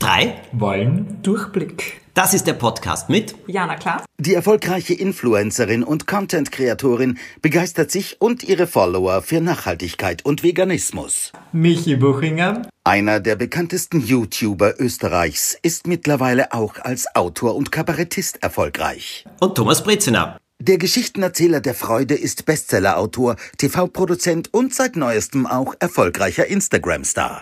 3 wollen Durchblick. Das ist der Podcast mit Jana Klaas. Die erfolgreiche Influencerin und Content-Kreatorin begeistert sich und ihre Follower für Nachhaltigkeit und Veganismus. Michi Buchinger. Einer der bekanntesten YouTuber Österreichs ist mittlerweile auch als Autor und Kabarettist erfolgreich. Und Thomas Brezina. Der Geschichtenerzähler der Freude ist Bestsellerautor, TV-Produzent und seit neuestem auch erfolgreicher Instagram-Star.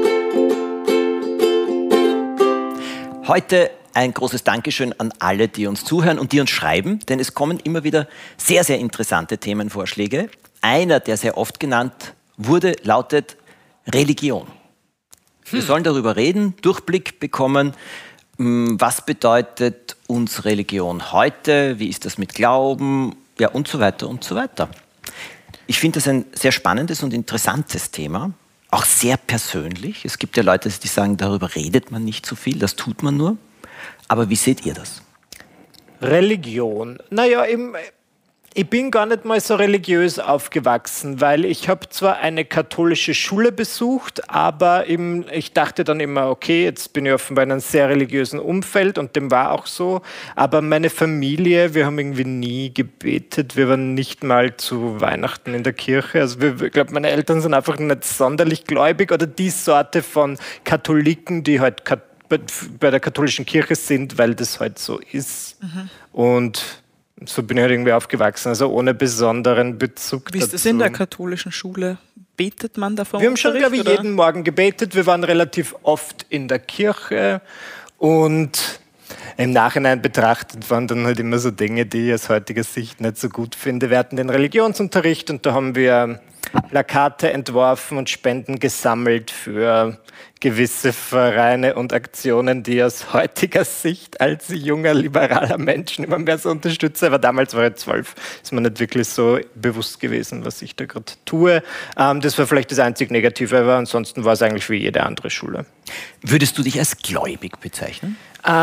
Heute ein großes Dankeschön an alle, die uns zuhören und die uns schreiben, denn es kommen immer wieder sehr, sehr interessante Themenvorschläge. Einer, der sehr oft genannt wurde, lautet Religion. Wir sollen darüber reden, Durchblick bekommen, was bedeutet uns Religion heute, wie ist das mit Glauben, ja und so weiter und so weiter. Ich finde das ein sehr spannendes und interessantes Thema, auch sehr persönlich. Es gibt ja Leute, die sagen, darüber redet man nicht so viel, das tut man nur. Aber wie seht ihr das? Religion. Naja, ich bin gar nicht mal so religiös aufgewachsen, weil ich habe zwar eine katholische Schule besucht, aber ich dachte dann immer, okay, jetzt bin ich offenbar in einem sehr religiösen Umfeld und dem war auch so. Aber meine Familie, wir haben irgendwie nie gebetet, wir waren nicht mal zu Weihnachten in der Kirche. Also ich glaube, meine Eltern sind einfach nicht sonderlich gläubig oder die Sorte von Katholiken, die halt bei der katholischen Kirche sind, weil das halt so ist. Und so bin ich halt irgendwie aufgewachsen, also ohne besonderen Bezug dazu. Wie ist das in der katholischen Schule? Betet man da vom Wir haben schon, glaube ich, oder? jeden Morgen gebetet. Wir waren relativ oft in der Kirche und im Nachhinein betrachtet waren dann halt immer so Dinge, die ich aus heutiger Sicht nicht so gut finde. Wir hatten den Religionsunterricht und da haben wir Plakate entworfen und Spenden gesammelt für gewisse Vereine und Aktionen, die aus heutiger Sicht als junger, liberaler Mensch immer mehr so unterstütze. Aber damals war ich 12, ist mir nicht wirklich so bewusst gewesen, was ich da gerade tue. Das war vielleicht das einzig Negative, aber ansonsten war es eigentlich wie jede andere Schule. Würdest du dich als gläubig bezeichnen?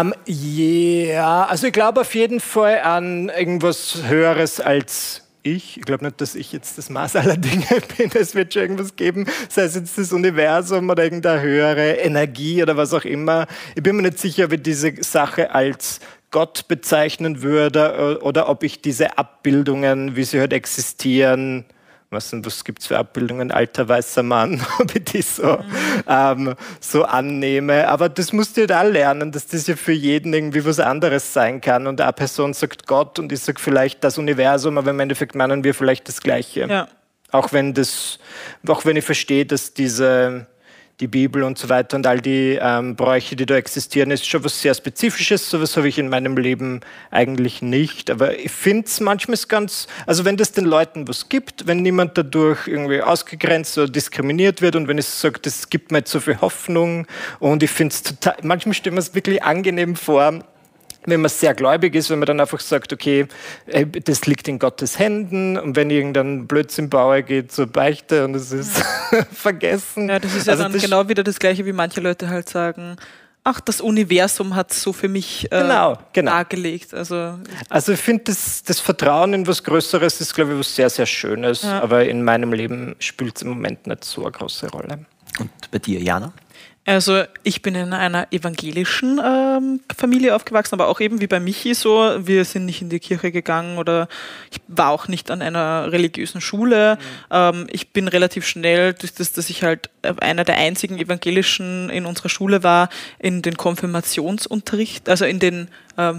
Ja, also ich glaube auf jeden Fall an irgendwas Höheres als ich glaube nicht, dass ich jetzt das Maß aller Dinge bin. Es wird schon irgendwas geben, sei es jetzt das Universum oder irgendeine höhere Energie oder was auch immer. Ich bin mir nicht sicher, ob ich diese Sache als Gott bezeichnen würde oder ob ich diese Abbildungen, wie sie heute existieren, was gibt es für Abbildungen, alter weißer Mann, ob ich die so annehme. Aber das musst du da lernen, dass das ja für jeden irgendwie was anderes sein kann. Und eine Person sagt Gott und ich sage vielleicht das Universum, aber im Endeffekt meinen wir vielleicht das Gleiche. Ja. Auch wenn ich verstehe, dass die Bibel und so weiter und all die Bräuche, die da existieren, ist schon was sehr Spezifisches. Sowas habe ich in meinem Leben eigentlich nicht. Aber ich finde es manchmal also wenn das den Leuten was gibt, wenn niemand dadurch irgendwie ausgegrenzt oder diskriminiert wird und wenn ich sage, das gibt mir jetzt so viel Hoffnung und ich finde es manchmal stelle mir es wirklich angenehm vor, wenn man sehr gläubig ist, wenn man dann einfach sagt, okay, das liegt in Gottes Händen und wenn irgendein Blödsinn baue, geht zur Beichte und es ist vergessen. Ja, das ist ja also dann genau wieder das Gleiche, wie manche Leute halt sagen, ach, das Universum hat so für mich genau. dargelegt. Also ich finde, das Vertrauen in was Größeres ist, glaube ich, was sehr, sehr Schönes, aber in meinem Leben spielt es im Moment nicht so eine große Rolle. Und bei dir, Jana? Also ich bin in einer evangelischen Familie aufgewachsen, aber auch eben wie bei Michi so, wir sind nicht in die Kirche gegangen oder ich war auch nicht an einer religiösen Schule. Ich bin relativ schnell, durch das, dass ich halt einer der einzigen Evangelischen in unserer Schule war, in den Konfirmationsunterricht, also in den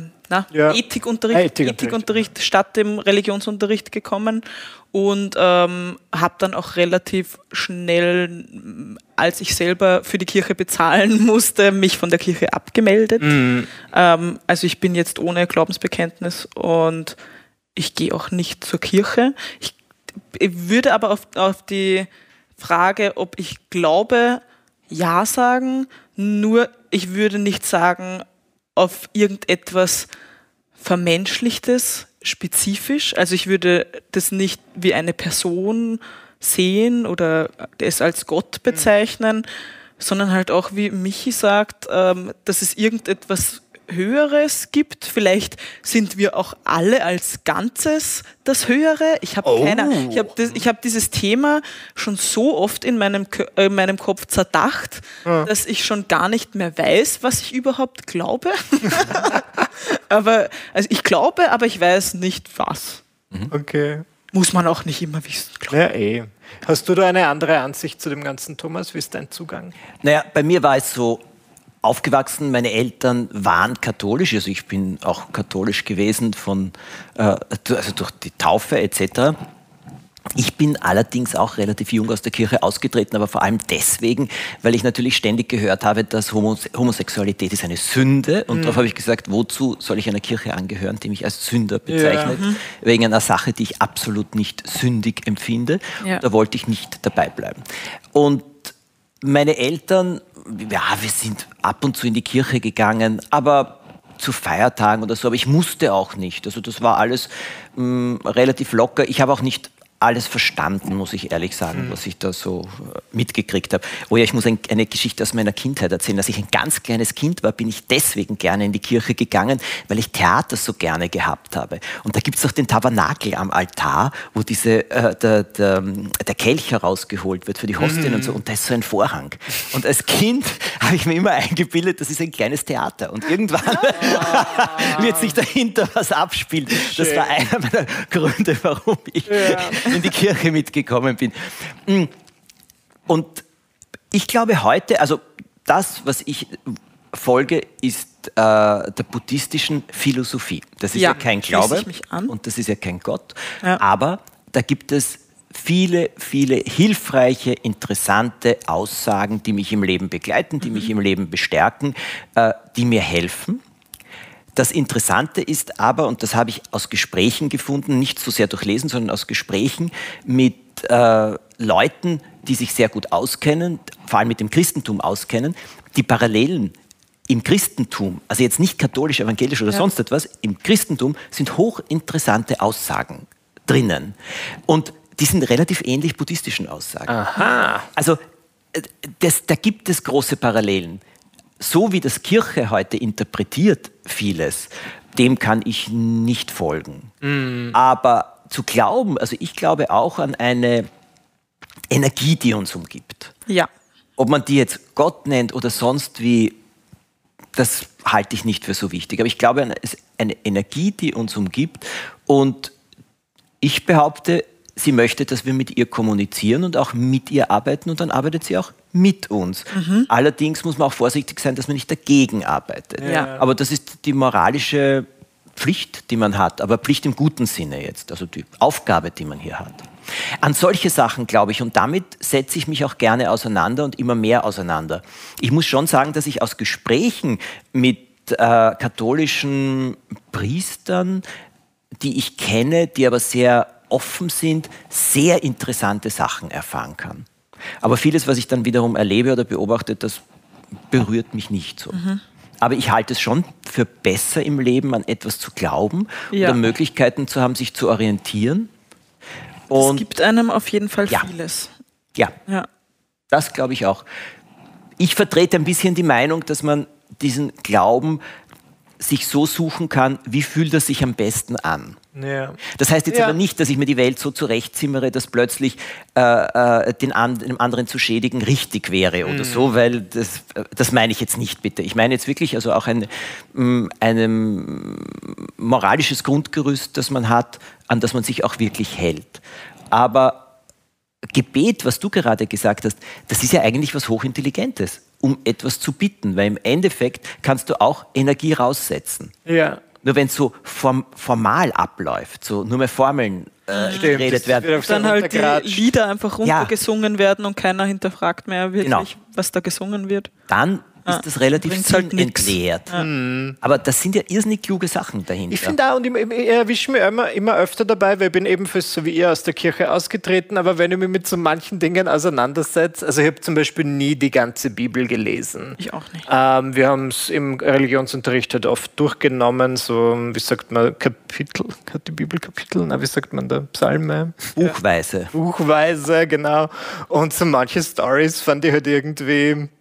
Ethikunterricht statt dem Religionsunterricht gekommen und habe dann auch relativ schnell, als ich selber für die Kirche bezahlen musste, mich von der Kirche abgemeldet. Also ich bin jetzt ohne Glaubensbekenntnis und ich gehe auch nicht zur Kirche. Ich würde aber auf die Frage, ob ich glaube, ja sagen, nur ich würde nicht sagen, auf irgendetwas Vermenschlichtes, spezifisch. Also ich würde das nicht wie eine Person sehen oder es als Gott bezeichnen, sondern halt auch, wie Michi sagt, dass es irgendetwas Höheres gibt. Vielleicht sind wir auch alle als Ganzes das Höhere. Ich habe ich habe dieses Thema schon so oft in meinem Kopf zerdacht, dass ich schon gar nicht mehr weiß, was ich überhaupt glaube. Ich glaube, aber ich weiß nicht was. Okay. Muss man auch nicht immer wissen. Ja, Hast du da eine andere Ansicht zu dem Ganzen, Thomas? Wie ist dein Zugang? Naja, bei mir war es so aufgewachsen, meine Eltern waren katholisch, also ich bin auch katholisch gewesen also durch die Taufe etc. Ich bin allerdings auch relativ jung aus der Kirche ausgetreten, aber vor allem deswegen, weil ich natürlich ständig gehört habe, dass Homosexualität ist eine Sünde. Und darauf habe ich gesagt, wozu soll ich einer Kirche angehören, die mich als Sünder bezeichnet, wegen einer Sache, die ich absolut nicht sündig empfinde. Ja. Da wollte ich nicht dabei bleiben. Und meine Eltern, wir sind ab und zu in die Kirche gegangen, aber zu Feiertagen oder so, aber ich musste auch nicht. Also das war alles relativ locker. Ich habe auch nicht alles verstanden, muss ich ehrlich sagen, was ich da so mitgekriegt habe. Oh ja, ich muss eine Geschichte aus meiner Kindheit erzählen. Als ich ein ganz kleines Kind war, bin ich deswegen gerne in die Kirche gegangen, weil ich Theater so gerne gehabt habe. Und da gibt es auch den Tabernakel am Altar, wo der Kelch herausgeholt wird für die Hostien und so. Und da ist so ein Vorhang. Und als Kind habe ich mir immer eingebildet, das ist ein kleines Theater. Und irgendwann wird sich dahinter was abspielen. Das war einer meiner Gründe, warum ich in die Kirche mitgekommen bin. Und ich glaube heute, also das, was ich folge, ist der buddhistischen Philosophie. Das ist ja kein Glaube und das ist ja kein Gott, aber da gibt es viele, viele hilfreiche, interessante Aussagen, die mich im Leben begleiten, die mich im Leben bestärken, die mir helfen. Das Interessante ist aber, und das habe ich aus Gesprächen gefunden, nicht so sehr durch Lesen, sondern aus Gesprächen mit Leuten, die sich sehr gut auskennen, vor allem mit dem Christentum auskennen, die Parallelen im Christentum, also jetzt nicht katholisch, evangelisch oder sonst etwas, im Christentum sind hochinteressante Aussagen drinnen. Und die sind relativ ähnlich buddhistischen Aussagen. Aha. Also da gibt es große Parallelen. So wie das Kirche heute interpretiert vieles, dem kann ich nicht folgen. Aber zu glauben, also ich glaube auch an eine Energie, die uns umgibt. Ja. Ob man die jetzt Gott nennt oder sonst wie, das halte ich nicht für so wichtig. Aber ich glaube an eine Energie, die uns umgibt. Und ich behaupte, sie möchte, dass wir mit ihr kommunizieren und auch mit ihr arbeiten und dann arbeitet sie auch mit uns. Allerdings muss man auch vorsichtig sein, dass man nicht dagegen arbeitet. Ja. Aber das ist die moralische Pflicht, die man hat, aber Pflicht im guten Sinne jetzt, also die Aufgabe, die man hier hat. An solche Sachen glaube ich und damit setze ich mich auch gerne auseinander und immer mehr auseinander. Ich muss schon sagen, dass ich aus Gesprächen mit katholischen Priestern, die ich kenne, die aber sehr offen sind, sehr interessante Sachen erfahren kann. Aber vieles, was ich dann wiederum erlebe oder beobachte, das berührt mich nicht so. Aber ich halte es schon für besser im Leben, an etwas zu glauben oder Möglichkeiten zu haben, sich zu orientieren. Und es gibt einem auf jeden Fall vieles. Ja, das glaube ich auch. Ich vertrete ein bisschen die Meinung, dass man diesen Glauben sich so suchen kann, wie fühlt er sich am besten an. Ja. Das heißt jetzt aber nicht, dass ich mir die Welt so zurechtzimmere, dass plötzlich dem anderen zu schädigen richtig wäre oder so, weil das meine ich jetzt nicht, bitte. Ich meine jetzt wirklich also auch ein moralisches Grundgerüst, das man hat, an das man sich auch wirklich hält. Aber Gebet, was du gerade gesagt hast, das ist ja eigentlich was Hochintelligentes, um etwas zu bitten, weil im Endeffekt kannst du auch Energie raussetzen. Ja. Nur wenn es so formal abläuft, so nur mehr Formeln geredet werden. Dann halt die Lieder einfach runtergesungen werden und keiner hinterfragt mehr wirklich, was da gesungen wird. Dann ist das relativ sinnentleert. Aber das sind ja irrsinnig kluge Sachen dahinter. Ich finde auch, und ich erwische mich immer öfter dabei, weil ich bin ebenfalls so wie ihr aus der Kirche ausgetreten, aber wenn ich mich mit so manchen Dingen auseinandersetze, also ich habe zum Beispiel nie die ganze Bibel gelesen. Ich auch nicht. Wir haben es im Religionsunterricht halt oft durchgenommen, so, wie sagt man, Kapitel, hat die Bibel Kapitel? Na, wie sagt man da? Psalme? Buchweise. Buchweise, genau. Und so manche Storys fand ich halt irgendwie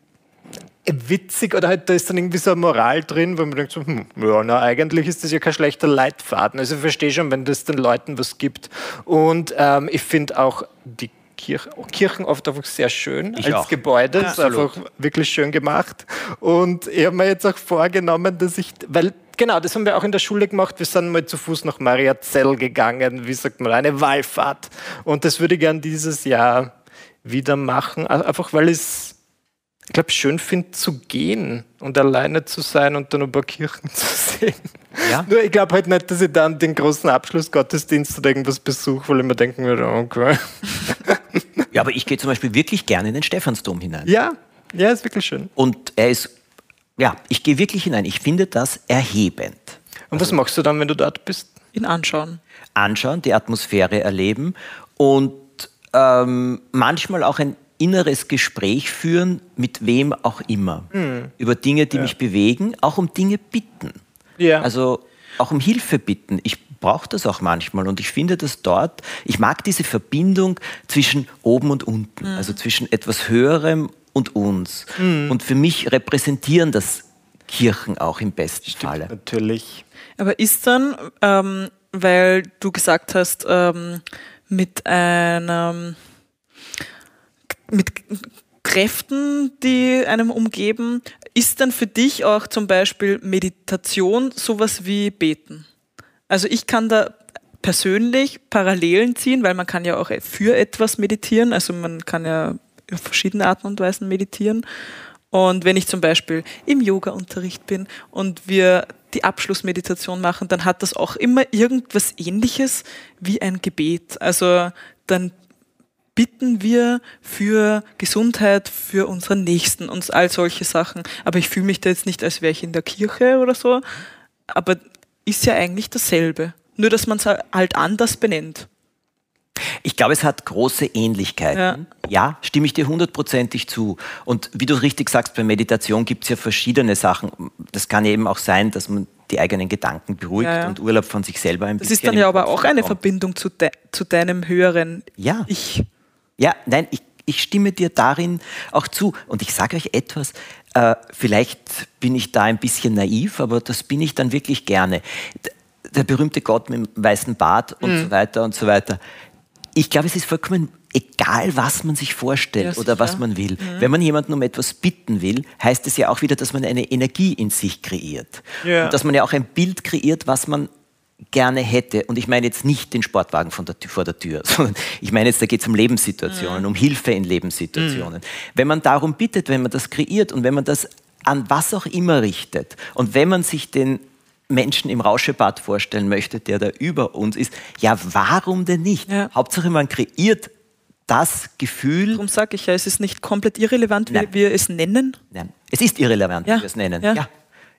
witzig oder halt da ist dann irgendwie so eine Moral drin, wo man denkt so, ja, na, eigentlich ist das ja kein schlechter Leitfaden. Also ich verstehe schon, wenn das den Leuten was gibt. Und ich finde auch die Kirchen oft einfach sehr schön als Gebäude. Das ist einfach wirklich schön gemacht. Und ich habe mir jetzt auch vorgenommen, dass weil genau, das haben wir auch in der Schule gemacht. Wir sind mal zu Fuß nach Mariazell gegangen, wie sagt man, eine Wallfahrt. Und das würde ich gern dieses Jahr wieder machen, einfach weil ich glaube, schön finde zu gehen und alleine zu sein und dann ein paar Kirchen zu sehen. Ja? Nur ich glaube halt nicht, dass ich dann den großen Abschlussgottesdienst oder irgendwas besuche, weil ich mir denken würde, okay. Ja, aber ich gehe zum Beispiel wirklich gerne in den Stephansdom hinein. Ja, ist wirklich schön. Und ich gehe wirklich hinein. Ich finde das erhebend. Und was machst du dann, wenn du dort bist? Ihn anschauen. Anschauen, die Atmosphäre erleben und manchmal auch ein inneres Gespräch führen, mit wem auch immer. Über Dinge, die mich bewegen, auch um Dinge bitten. Ja. Also auch um Hilfe bitten. Ich brauche das auch manchmal und ich finde das dort, ich mag diese Verbindung zwischen oben und unten, also zwischen etwas Höherem und uns. Und für mich repräsentieren das Kirchen auch im besten Falle. Natürlich. Aber ist dann, weil du gesagt hast, mit Kräften, die einem umgeben, ist dann für dich auch zum Beispiel Meditation sowas wie Beten? Also ich kann da persönlich Parallelen ziehen, weil man kann ja auch für etwas meditieren, also man kann ja auf verschiedene Arten und Weisen meditieren. Und wenn ich zum Beispiel im Yoga-Unterricht bin und wir die Abschlussmeditation machen, dann hat das auch immer irgendwas Ähnliches wie ein Gebet. Also dann bitten wir für Gesundheit, für unseren Nächsten und all solche Sachen. Aber ich fühle mich da jetzt nicht, als wäre ich in der Kirche oder so. Aber ist ja eigentlich dasselbe. Nur, dass man es halt anders benennt. Ich glaube, es hat große Ähnlichkeiten. Ja, stimme ich dir 100%ig zu. Und wie du richtig sagst, bei Meditation gibt es ja verschiedene Sachen. Das kann eben auch sein, dass man die eigenen Gedanken beruhigt und Urlaub von sich selber ein bisschen. Das ist dann ja aber auch eine Verbindung zu deinem höheren Ich. Ja, nein, ich stimme dir darin auch zu. Und ich sage euch etwas, vielleicht bin ich da ein bisschen naiv, aber das bin ich dann wirklich gerne. Der berühmte Gott mit dem weißen Bart und so weiter und so weiter. Ich glaube, es ist vollkommen egal, was man sich vorstellt oder was man will. Wenn man jemanden um etwas bitten will, heißt es ja auch wieder, dass man eine Energie in sich kreiert. Ja. Und dass man ja auch ein Bild kreiert, was man gerne hätte. Und ich meine jetzt nicht den Sportwagen vor der Tür, sondern ich meine jetzt, da geht es um Lebenssituationen, um Hilfe in Lebenssituationen. Wenn man darum bittet, wenn man das kreiert und wenn man das an was auch immer richtet und wenn man sich den Menschen im Rauschebad vorstellen möchte, der da über uns ist, ja, warum denn nicht? Ja. Hauptsache, man kreiert das Gefühl. Darum sage ich ja, es ist nicht komplett irrelevant, wie wir es nennen. Nein, es ist irrelevant, wie wir es nennen. Ja.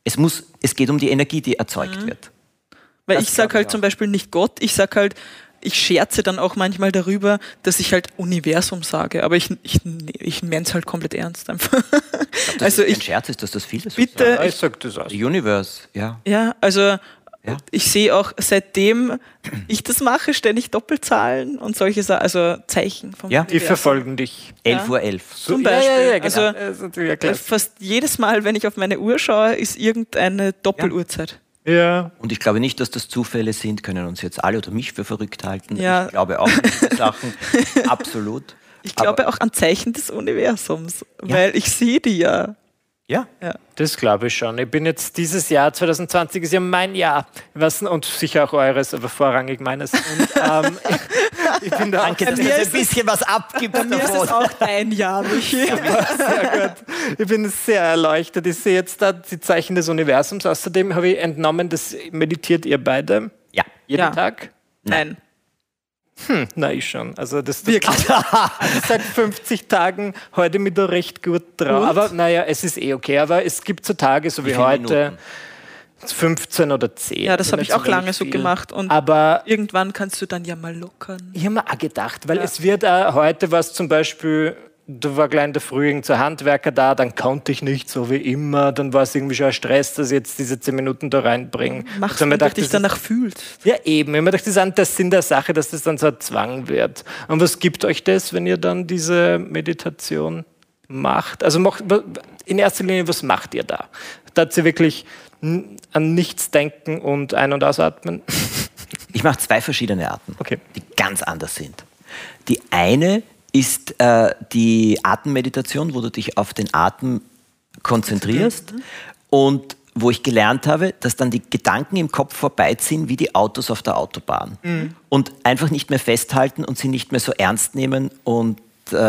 Es geht um die Energie, die erzeugt wird. Weil das ich sage halt zum Beispiel nicht Gott, ich sage halt, ich scherze dann auch manchmal darüber, dass ich halt Universum sage, aber ich meine es halt komplett ernst einfach. Also ein Scherz ist, dass das viele so bitte, sagen. Ich sage das aus. Universe, ja. Ja, also ich sehe auch, seitdem ich das mache, ständig Doppelzahlen und solche Sachen, also Zeichen vom Universum. Die verfolgen dich. 11:11 Zum Beispiel. Ja, genau. Also fast jedes Mal, wenn ich auf meine Uhr schaue, ist irgendeine Doppeluhrzeit. Ja. Und ich glaube nicht, dass das Zufälle sind, können uns jetzt alle oder mich für verrückt halten. Ja. Ich glaube auch an diese Sachen, absolut. Ich glaube auch an Zeichen des Universums, weil ich sehe die ja. Ja, das glaube ich schon. Ich bin jetzt dieses Jahr, 2020 ist ja mein Jahr, und sicher auch eures, aber vorrangig meines. Und, ich bin da danke, dass du ein bisschen was abgibst. Bei mir ist es auch dein Jahr, Michi. Sehr gut. Ich bin sehr erleuchtet. Ich sehe jetzt da die Zeichen des Universums. Außerdem habe ich entnommen, das meditiert ihr beide? Ja. Jeden Tag? Nein. Na, ich schon. Also das seit 50 Tagen heute mit da recht gut drauf. Und? Aber naja, es ist okay. Aber es gibt so Tage, so wie heute, 15 oder 10. Ja, das habe ich auch lange so gemacht. Und aber irgendwann kannst du dann ja mal lockern. Ich habe mir auch gedacht, weil es wird heute was zum Beispiel, da war gleich in der Früh irgendein Handwerker da, dann konnte ich nicht so wie immer, dann war es irgendwie schon ein Stress, dass ich jetzt diese 10 Minuten da reinbringe. Machst du, wenn du dich danach fühlst. Ja, eben. Ich habe mir gedacht, das ist der Sinn der Sache, dass das dann so ein Zwang wird. Und was gibt euch das, wenn ihr dann diese Meditation macht. Also in erster Linie, was macht ihr da? Da sie wirklich an nichts denken und ein- und ausatmen? Ich mache 2 verschiedene Arten, okay, die ganz anders sind. Die eine ist die Atemmeditation, wo du dich auf den Atem konzentrierst und wo ich gelernt habe, dass dann die Gedanken im Kopf vorbeiziehen wie die Autos auf der Autobahn und einfach nicht mehr festhalten und sie nicht mehr so ernst nehmen und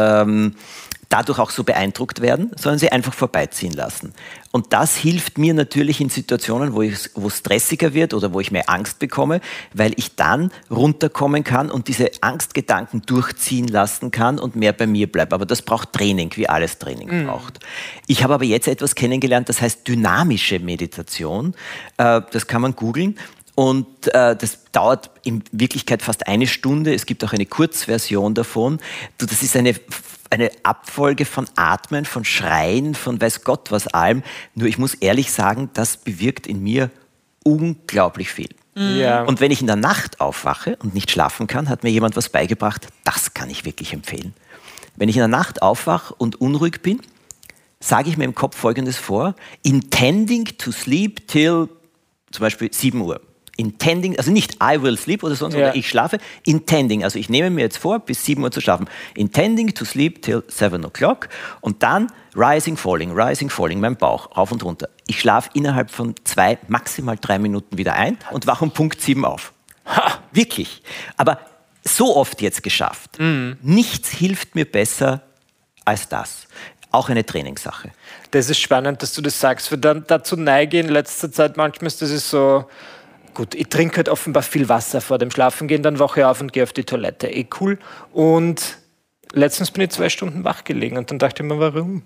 dadurch auch so beeindruckt werden, sondern sie einfach vorbeiziehen lassen. Und das hilft mir natürlich in Situationen, wo es stressiger wird oder wo ich mehr Angst bekomme, weil ich dann runterkommen kann und diese Angstgedanken durchziehen lassen kann und mehr bei mir bleibe. Aber das braucht Training, wie alles Training braucht. Ich habe aber jetzt etwas kennengelernt, das heißt dynamische Meditation. Das kann man googeln. Und das dauert in Wirklichkeit fast 1 Stunde. Es gibt auch eine Kurzversion davon. Das ist eine Abfolge von Atmen, von Schreien, von weiß Gott was allem. Nur ich muss ehrlich sagen, das bewirkt in mir unglaublich viel. Ja. Und wenn ich in der Nacht aufwache und nicht schlafen kann, hat mir jemand was beigebracht, das kann ich wirklich empfehlen. Wenn ich in der Nacht aufwache und unruhig bin, sage ich mir im Kopf Folgendes vor: intending to sleep till zum Beispiel 7 Uhr. Intending, also nicht I will sleep oder sonst, oder ich schlafe, intending, also ich nehme mir jetzt vor, bis 7 Uhr zu schlafen. Intending to sleep till 7 o'clock und dann rising, falling, mein Bauch, rauf und runter. Ich schlafe innerhalb von 2, maximal 3 Minuten wieder ein und wache um Punkt 7 auf. Ha, wirklich. Aber so oft jetzt geschafft. Nichts hilft mir besser als das. Auch eine Trainingssache. Das ist spannend, dass du das sagst, weil dann dazu neige in letzter Zeit manchmal, ist das so. Gut, ich trinke halt offenbar viel Wasser vor dem Schlafengehen, dann wache ich auf und gehe auf die Toilette. Cool. Und letztens bin ich 2 Stunden wach gelegen und dann dachte ich mir, warum?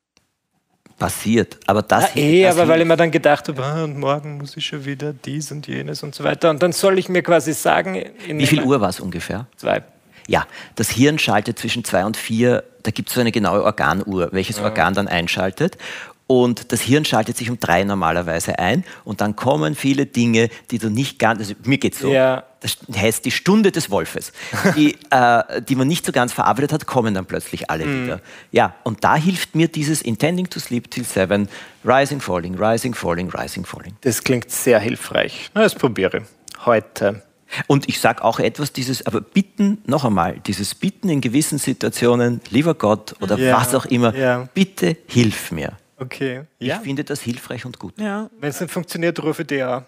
Passiert, aber das... aber weil ich mir dann gedacht habe, und morgen muss ich schon wieder dies und jenes und so weiter. Und dann soll ich mir quasi sagen... Wie viel Uhr war es ungefähr? 2. Ja, das Hirn schaltet zwischen 2 und 4, da gibt es so eine genaue Organuhr, welches Organ dann einschaltet. Und das Hirn schaltet sich um 3 normalerweise ein und dann kommen viele Dinge, die du nicht ganz, also mir geht's so, das heißt die Stunde des Wolfes, die man nicht so ganz verarbeitet hat, kommen dann plötzlich alle wieder. Ja, und da hilft mir dieses Intending to sleep till 7, rising, falling, rising, falling, rising, falling. Das klingt sehr hilfreich. Na, das probiere ich heute. Und ich sage auch etwas, aber bitten, noch einmal, dieses Bitten in gewissen Situationen, lieber Gott oder was auch immer, bitte hilf mir. Okay. Ich finde das hilfreich und gut. Ja. Wenn es nicht funktioniert, rufe ich dir an.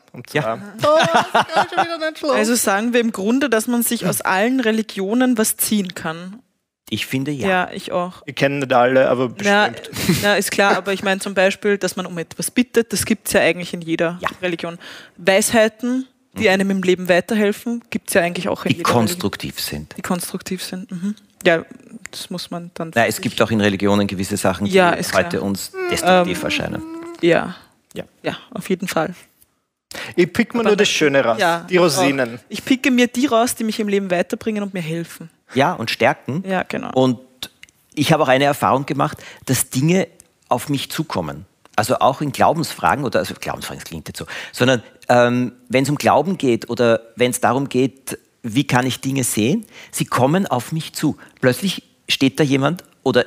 Also sagen wir im Grunde, dass man sich aus allen Religionen was ziehen kann. Ich finde ja. Ja, ich auch. Ich kenne nicht alle, aber bestimmt. Ja, ist klar, aber ich meine zum Beispiel, dass man um etwas bittet, das gibt es ja eigentlich in jeder Religion. Weisheiten, die einem im Leben weiterhelfen, gibt es ja eigentlich auch in jeder Religion. Die konstruktiv sind. Ja, das muss man dann... Nein, es gibt auch in Religionen gewisse Sachen, die heute uns destruktiv erscheinen. Ja, auf jeden Fall. Ich pick mir nur das Schöne raus, die Rosinen. Ich picke mir die raus, die mich im Leben weiterbringen und mir helfen. Ja, und stärken. Ja, genau. Und ich habe auch eine Erfahrung gemacht, dass Dinge auf mich zukommen. Also auch in Glaubensfragen, also Glaubensfragen, das klingt jetzt so, sondern wenn es um Glauben geht oder wenn es darum geht, wie kann ich Dinge sehen, sie kommen auf mich zu. Plötzlich steht da jemand oder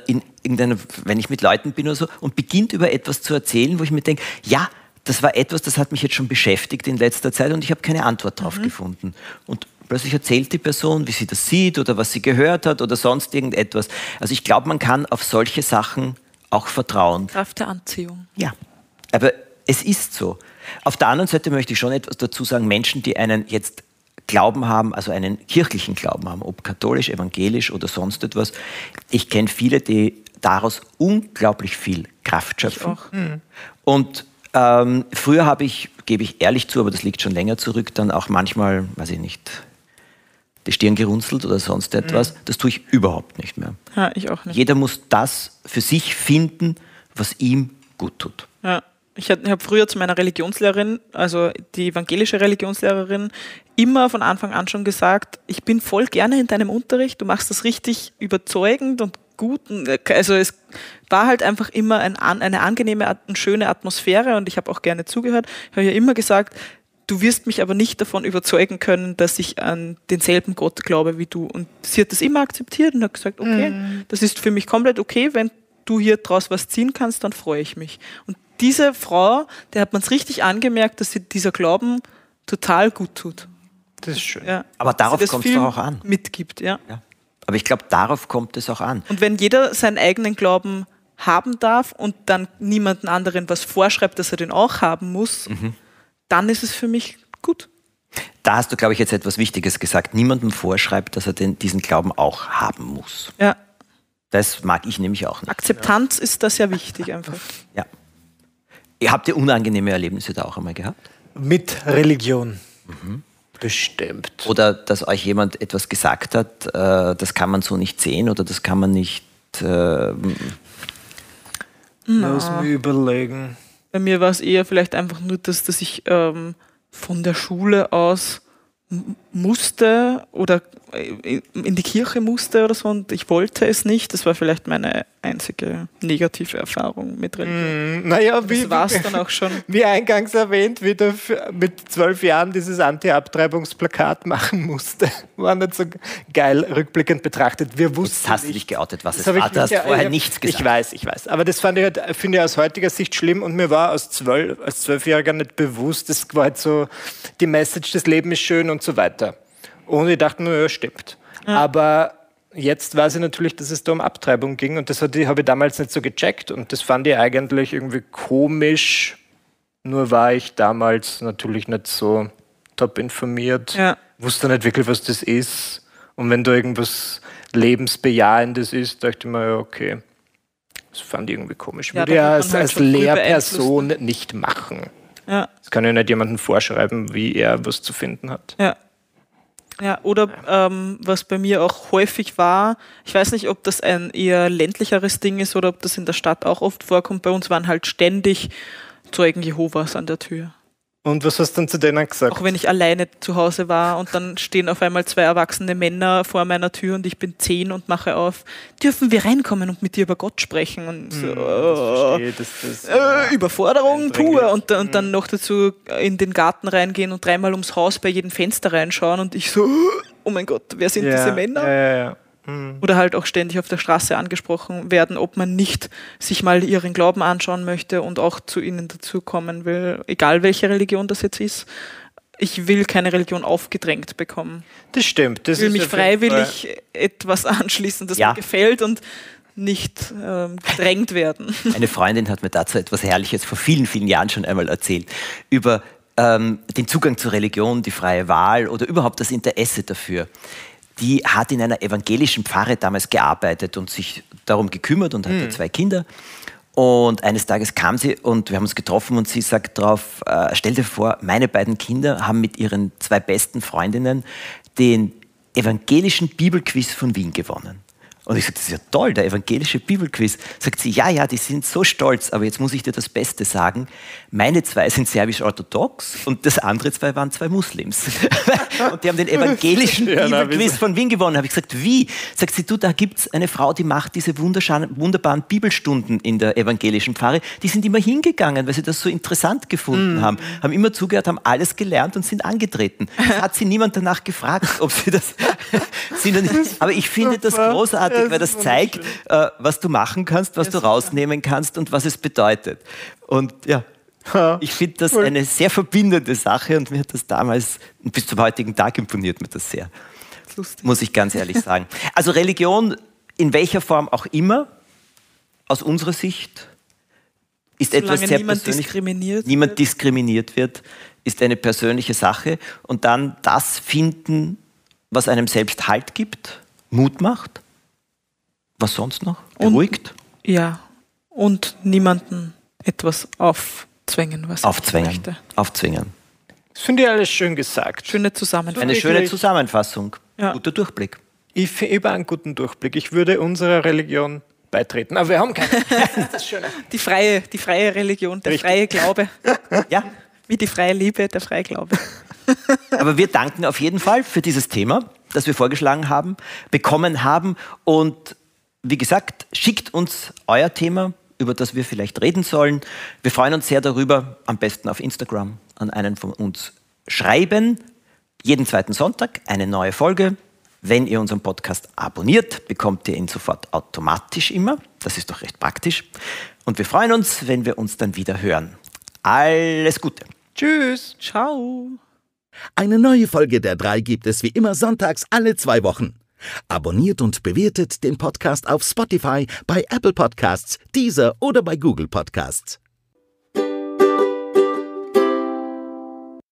wenn ich mit Leuten bin oder so und beginnt über etwas zu erzählen, wo ich mir denke, ja, das war etwas, das hat mich jetzt schon beschäftigt in letzter Zeit und ich habe keine Antwort drauf gefunden. Und plötzlich erzählt die Person, wie sie das sieht oder was sie gehört hat oder sonst irgendetwas. Also ich glaube, man kann auf solche Sachen auch vertrauen. Kraft der Anziehung. Ja, aber es ist so. Auf der anderen Seite möchte ich schon etwas dazu sagen, Menschen, die einen jetzt Glauben haben, also einen kirchlichen Glauben haben, ob katholisch, evangelisch oder sonst etwas. Ich kenne viele, die daraus unglaublich viel Kraft schöpfen. Ich auch. Und früher gebe ich ehrlich zu, aber das liegt schon länger zurück, dann auch manchmal, weiß ich nicht, die Stirn gerunzelt oder sonst etwas. Das tue ich überhaupt nicht mehr. Ja, ich auch nicht. Jeder muss das für sich finden, was ihm gut tut. Ja. Ich habe früher zu meiner Religionslehrerin, also die evangelische Religionslehrerin, immer von Anfang an schon gesagt, ich bin voll gerne in deinem Unterricht, du machst das richtig überzeugend und gut. Also es war halt einfach immer eine angenehme und schöne Atmosphäre und ich habe auch gerne zugehört. Ich habe ja immer gesagt, du wirst mich aber nicht davon überzeugen können, dass ich an denselben Gott glaube wie du. Und sie hat das immer akzeptiert und hat gesagt, okay, das ist für mich komplett okay, wenn du hier draus was ziehen kannst, dann freue ich mich. Und diese Frau, der hat man es richtig angemerkt, dass sie dieser Glauben total gut tut. Das ist schön. Ja. Aber darauf kommt es doch auch an. Mitgibt, ja. Aber ich glaube, darauf kommt es auch an. Und wenn jeder seinen eigenen Glauben haben darf und dann niemanden anderen was vorschreibt, dass er den auch haben muss, dann ist es für mich gut. Da hast du, glaube ich, jetzt etwas Wichtiges gesagt. Niemandem vorschreibt, dass er diesen Glauben auch haben muss. Ja. Das mag ich nämlich auch nicht. Akzeptanz ist da sehr wichtig einfach. Ja. Habt ihr unangenehme Erlebnisse da auch einmal gehabt? Mit Religion. Bestimmt. Oder dass euch jemand etwas gesagt hat, das kann man so nicht sehen oder das kann man nicht... Lass mich überlegen. Bei mir war es eher vielleicht einfach nur, dass ich von der Schule aus musste oder in die Kirche musste oder so und ich wollte es nicht. Das war vielleicht meine einzige negative Erfahrung mit Religion. Naja, das war es dann auch schon. Wie eingangs erwähnt, wie du mit 12 Jahren dieses Anti-Abtreibungsplakat machen musste. War nicht so geil rückblickend betrachtet. Wir wussten Jetzt hast du nicht. dich geoutet, was es Das war. Du hast vorher nichts gesagt. Ich weiß. Aber das finde ich aus heutiger Sicht schlimm und mir war als 12-Jähriger nicht bewusst, das war halt so die Message, das Leben ist schön und so weiter. Und ich dachte mir, ja, stimmt. Ja. Aber jetzt weiß ich natürlich, dass es da um Abtreibung ging und das habe ich damals nicht so gecheckt und das fand ich eigentlich irgendwie komisch. Nur war ich damals natürlich nicht so top informiert, wusste nicht wirklich, was das ist. Und wenn da irgendwas Lebensbejahendes ist, dachte ich mir, ja, okay, das fand ich irgendwie komisch. Würde ja als Lehrperson nicht machen. Ja. Das kann ja nicht jemandem vorschreiben, wie er was zu finden hat. Ja, oder was bei mir auch häufig war, ich weiß nicht, ob das ein eher ländlicheres Ding ist oder ob das in der Stadt auch oft vorkommt, bei uns waren halt ständig Zeugen Jehovas an der Tür. Und was hast du dann zu denen gesagt? Auch wenn ich alleine zu Hause war und dann stehen auf einmal 2 erwachsene Männer vor meiner Tür und ich bin 10 und mache auf, dürfen wir reinkommen und mit dir über Gott sprechen? Und so, Überforderung pur. Und dann noch dazu in den Garten reingehen und 3-mal ums Haus bei jedem Fenster reinschauen und ich so, oh mein Gott, wer sind diese Männer? Oder halt auch ständig auf der Straße angesprochen werden, ob man nicht sich mal ihren Glauben anschauen möchte und auch zu ihnen dazukommen will, egal welche Religion das jetzt ist. Ich will keine Religion aufgedrängt bekommen. Das stimmt. Ich will mich freiwillig etwas anschließen, das mir gefällt und nicht gedrängt werden. Eine Freundin hat mir dazu etwas Herrliches vor vielen, vielen Jahren schon einmal erzählt, über den Zugang zur Religion, die freie Wahl oder überhaupt das Interesse dafür. Die hat in einer evangelischen Pfarre damals gearbeitet und sich darum gekümmert und hatte 2 Kinder. Und eines Tages kam sie und wir haben uns getroffen und sie sagt drauf, stell dir vor, meine beiden Kinder haben mit ihren 2 besten Freundinnen den evangelischen Bibelquiz von Wien gewonnen. Und ich sagte, das ist ja toll, der evangelische Bibelquiz. Sagt sie, ja, die sind so stolz, aber jetzt muss ich dir das Beste sagen. Meine 2 sind serbisch-orthodox und das andere 2 waren 2 Muslims. Und die haben den evangelischen Bibelquiz von Wien gewonnen. Habe ich gesagt, wie? Sagt sie, du, da gibt es eine Frau, die macht diese wunderbaren Bibelstunden in der evangelischen Pfarre. Die sind immer hingegangen, weil sie das so interessant gefunden haben. Haben immer zugehört, haben alles gelernt und sind angetreten. Es hat sie niemand danach gefragt, ob sie das sind oder nicht. Aber ich finde das großartig, weil das zeigt, was du machen kannst, was du rausnehmen kannst und was es bedeutet. Und ja, ich finde das eine sehr verbindende Sache und mir hat das damals, bis zum heutigen Tag imponiert mir das sehr. Lustig. Muss ich ganz ehrlich sagen. Also Religion, in welcher Form auch immer, aus unserer Sicht, ist etwas sehr persönlich. Niemand diskriminiert wird, ist eine persönliche Sache. Und dann das finden, was einem selbst Halt gibt, Mut macht. Was sonst noch? Beruhigt? Und niemanden etwas aufzwängen, was er möchte. Aufzwingen. Das finde ich alles schön gesagt. Schöne Zusammenfassung. Eine schöne Zusammenfassung. Ja. Guter Durchblick. Ich habe einen guten Durchblick. Ich würde unserer Religion beitreten. Aber wir haben keine. Das ist das Schöne. Die freie Religion, der freie Glaube. Ja. Wie die freie Liebe, der freie Glaube. Aber wir danken auf jeden Fall für dieses Thema, das wir vorgeschlagen haben, bekommen haben. Und wie gesagt, schickt uns euer Thema, über das wir vielleicht reden sollen. Wir freuen uns sehr darüber, am besten auf Instagram an einen von uns schreiben. Jeden 2. Sonntag eine neue Folge. Wenn ihr unseren Podcast abonniert, bekommt ihr ihn sofort automatisch immer. Das ist doch recht praktisch. Und wir freuen uns, wenn wir uns dann wieder hören. Alles Gute. Tschüss. Ciao. Eine neue Folge der 3 gibt es wie immer sonntags alle 2 Wochen. Abonniert und bewertet den Podcast auf Spotify, bei Apple Podcasts, Deezer oder bei Google Podcasts.